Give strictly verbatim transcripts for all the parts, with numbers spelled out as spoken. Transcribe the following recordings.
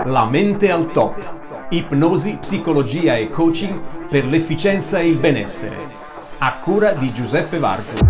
La mente al top. Ipnosi, psicologia e coaching per l'efficienza e il benessere. A cura di Giuseppe Vargio.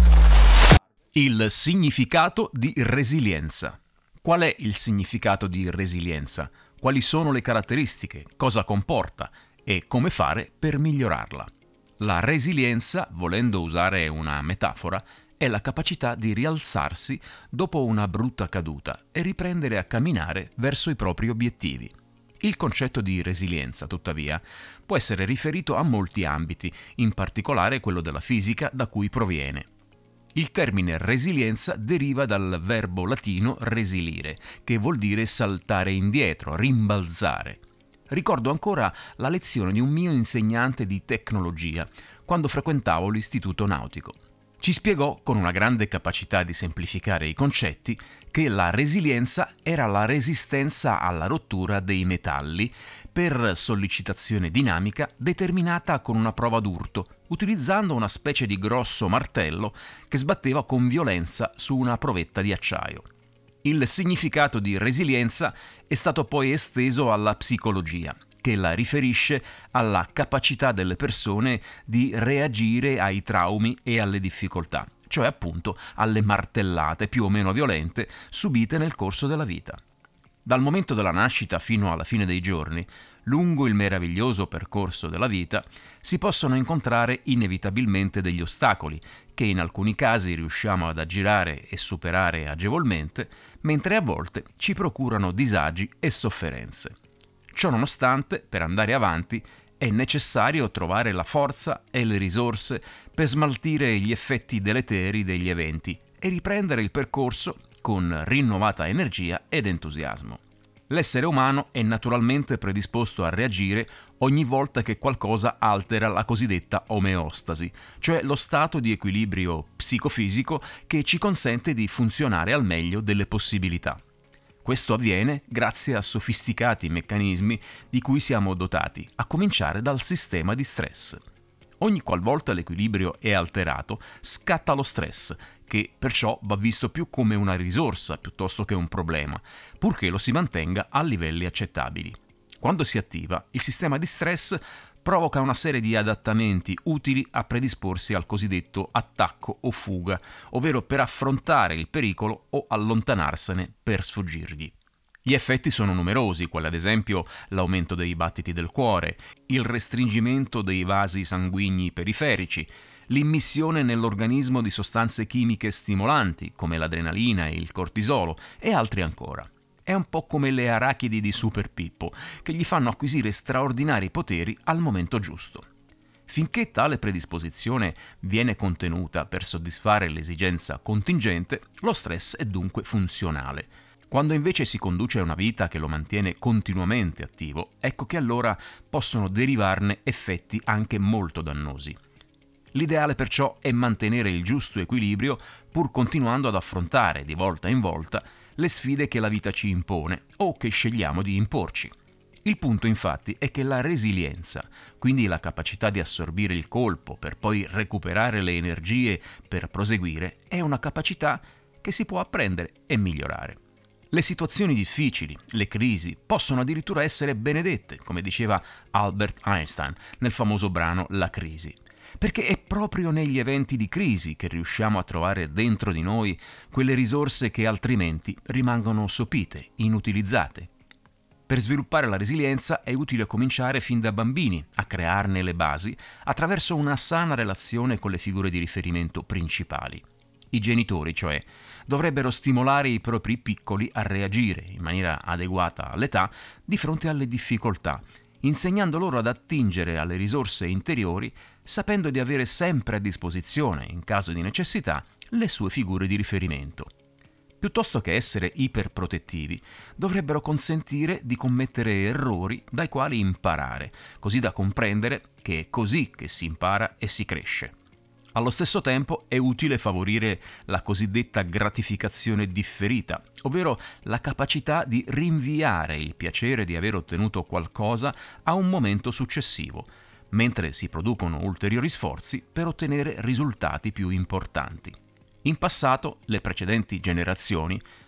Il significato di resilienza. Qual è il significato di resilienza? Quali sono le caratteristiche? Cosa comporta? E come fare per migliorarla? La resilienza, volendo usare una metafora, è la capacità di rialzarsi dopo una brutta caduta e riprendere a camminare verso i propri obiettivi. Il concetto di resilienza, tuttavia, può essere riferito a molti ambiti, in particolare quello della fisica da cui proviene. Il termine resilienza deriva dal verbo latino resilire, che vuol dire saltare indietro, rimbalzare. Ricordo ancora la lezione di un mio insegnante di tecnologia, quando frequentavo l'istituto nautico. Ci spiegò, con una grande capacità di semplificare i concetti, che la resilienza era la resistenza alla rottura dei metalli per sollecitazione dinamica determinata con una prova d'urto, utilizzando una specie di grosso martello che sbatteva con violenza su una provetta di acciaio. Il significato di resilienza è stato poi esteso alla psicologia, che la riferisce alla capacità delle persone di reagire ai traumi e alle difficoltà, cioè appunto alle martellate più o meno violente subite nel corso della vita. Dal momento della nascita fino alla fine dei giorni, lungo il meraviglioso percorso della vita, si possono incontrare inevitabilmente degli ostacoli, che in alcuni casi riusciamo ad aggirare e superare agevolmente, mentre a volte ci procurano disagi e sofferenze. Ciò nonostante, per andare avanti, è necessario trovare la forza e le risorse per smaltire gli effetti deleteri degli eventi e riprendere il percorso con rinnovata energia ed entusiasmo. L'essere umano è naturalmente predisposto a reagire ogni volta che qualcosa altera la cosiddetta omeostasi, cioè lo stato di equilibrio psicofisico che ci consente di funzionare al meglio delle possibilità. Questo avviene grazie a sofisticati meccanismi di cui siamo dotati, a cominciare dal sistema di stress. Ogni qualvolta l'equilibrio è alterato, scatta lo stress, che perciò va visto più come una risorsa piuttosto che un problema, purché lo si mantenga a livelli accettabili. Quando si attiva, il sistema di stress provoca una serie di adattamenti utili a predisporsi al cosiddetto attacco o fuga, ovvero per affrontare il pericolo o allontanarsene per sfuggirgli. Gli effetti sono numerosi, quali ad esempio l'aumento dei battiti del cuore, il restringimento dei vasi sanguigni periferici, l'immissione nell'organismo di sostanze chimiche stimolanti, come l'adrenalina e il cortisolo, e altri ancora. È un po' come le arachidi di Super Pippo, che gli fanno acquisire straordinari poteri al momento giusto. Finché tale predisposizione viene contenuta per soddisfare l'esigenza contingente, lo stress è dunque funzionale. Quando invece si conduce una vita che lo mantiene continuamente attivo, ecco che allora possono derivarne effetti anche molto dannosi. L'ideale perciò è mantenere il giusto equilibrio pur continuando ad affrontare di volta in volta le sfide che la vita ci impone o che scegliamo di imporci. Il punto infatti è che la resilienza, quindi la capacità di assorbire il colpo per poi recuperare le energie per proseguire, è una capacità che si può apprendere e migliorare. Le situazioni difficili, le crisi, possono addirittura essere benedette, come diceva Albert Einstein nel famoso brano La crisi. Perché è proprio negli eventi di crisi che riusciamo a trovare dentro di noi quelle risorse che altrimenti rimangono sopite, inutilizzate. Per sviluppare la resilienza è utile cominciare fin da bambini a crearne le basi attraverso una sana relazione con le figure di riferimento principali. I genitori, cioè, dovrebbero stimolare i propri piccoli a reagire in maniera adeguata all'età di fronte alle difficoltà, insegnando loro ad attingere alle risorse interiori, sapendo di avere sempre a disposizione, in caso di necessità, le sue figure di riferimento. Piuttosto che essere iperprotettivi, dovrebbero consentire di commettere errori dai quali imparare, così da comprendere che è così che si impara e si cresce. Allo stesso tempo è utile favorire la cosiddetta gratificazione differita, ovvero la capacità di rinviare il piacere di aver ottenuto qualcosa a un momento successivo, mentre si producono ulteriori sforzi per ottenere risultati più importanti. In passato, le precedenti generazioni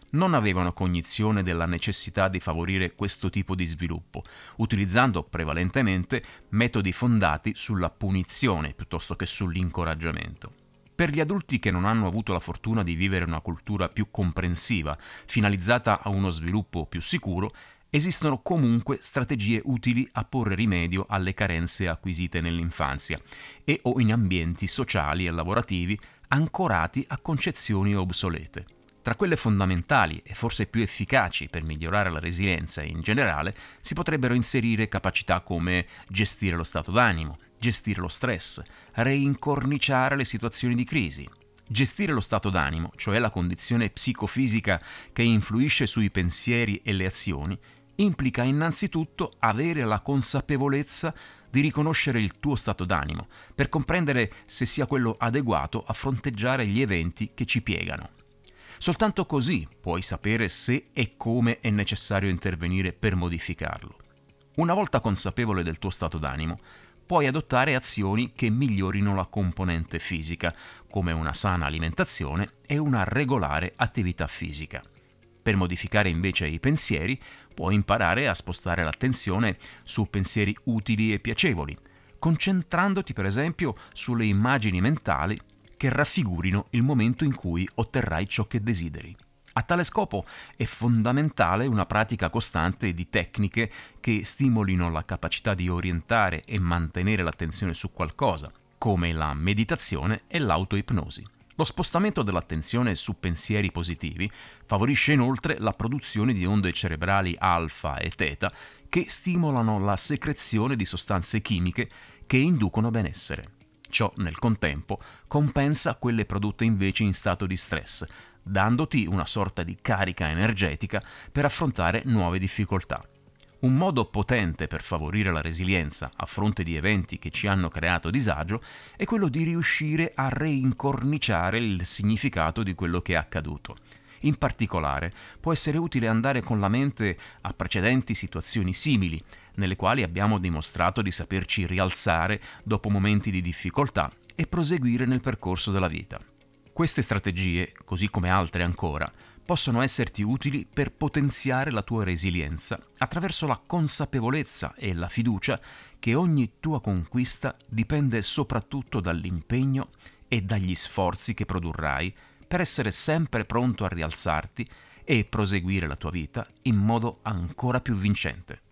non avevano cognizione della necessità di favorire questo tipo di sviluppo, utilizzando prevalentemente metodi fondati sulla punizione piuttosto che sull'incoraggiamento. Per gli adulti che non hanno avuto la fortuna di vivere una cultura più comprensiva, finalizzata a uno sviluppo più sicuro, esistono comunque strategie utili a porre rimedio alle carenze acquisite nell'infanzia e o in ambienti sociali e lavorativi ancorati a concezioni obsolete. Tra quelle fondamentali e forse più efficaci per migliorare la resilienza in generale si potrebbero inserire capacità come gestire lo stato d'animo, gestire lo stress, reincorniciare le situazioni di crisi. Gestire lo stato d'animo, cioè la condizione psicofisica che influisce sui pensieri e le azioni, implica innanzitutto avere la consapevolezza di riconoscere il tuo stato d'animo, per comprendere se sia quello adeguato a fronteggiare gli eventi che ci piegano. Soltanto così puoi sapere se e come è necessario intervenire per modificarlo. Una volta consapevole del tuo stato d'animo, puoi adottare azioni che migliorino la componente fisica, come una sana alimentazione e una regolare attività fisica. Per modificare invece i pensieri, puoi imparare a spostare l'attenzione su pensieri utili e piacevoli, concentrandoti per esempio sulle immagini mentali che raffigurino il momento in cui otterrai ciò che desideri. A tale scopo è fondamentale una pratica costante di tecniche che stimolino la capacità di orientare e mantenere l'attenzione su qualcosa, come la meditazione e l'autoipnosi. Lo spostamento dell'attenzione su pensieri positivi favorisce inoltre la produzione di onde cerebrali alfa e teta che stimolano la secrezione di sostanze chimiche che inducono benessere. Ciò, nel contempo, compensa quelle prodotte invece in stato di stress, dandoti una sorta di carica energetica per affrontare nuove difficoltà. Un modo potente per favorire la resilienza a fronte di eventi che ci hanno creato disagio è quello di riuscire a reincorniciare il significato di quello che è accaduto. In particolare, può essere utile andare con la mente a precedenti situazioni simili, nelle quali abbiamo dimostrato di saperci rialzare dopo momenti di difficoltà e proseguire nel percorso della vita. Queste strategie, così come altre ancora, possono esserti utili per potenziare la tua resilienza attraverso la consapevolezza e la fiducia che ogni tua conquista dipende soprattutto dall'impegno e dagli sforzi che produrrai per essere sempre pronto a rialzarti e proseguire la tua vita in modo ancora più vincente.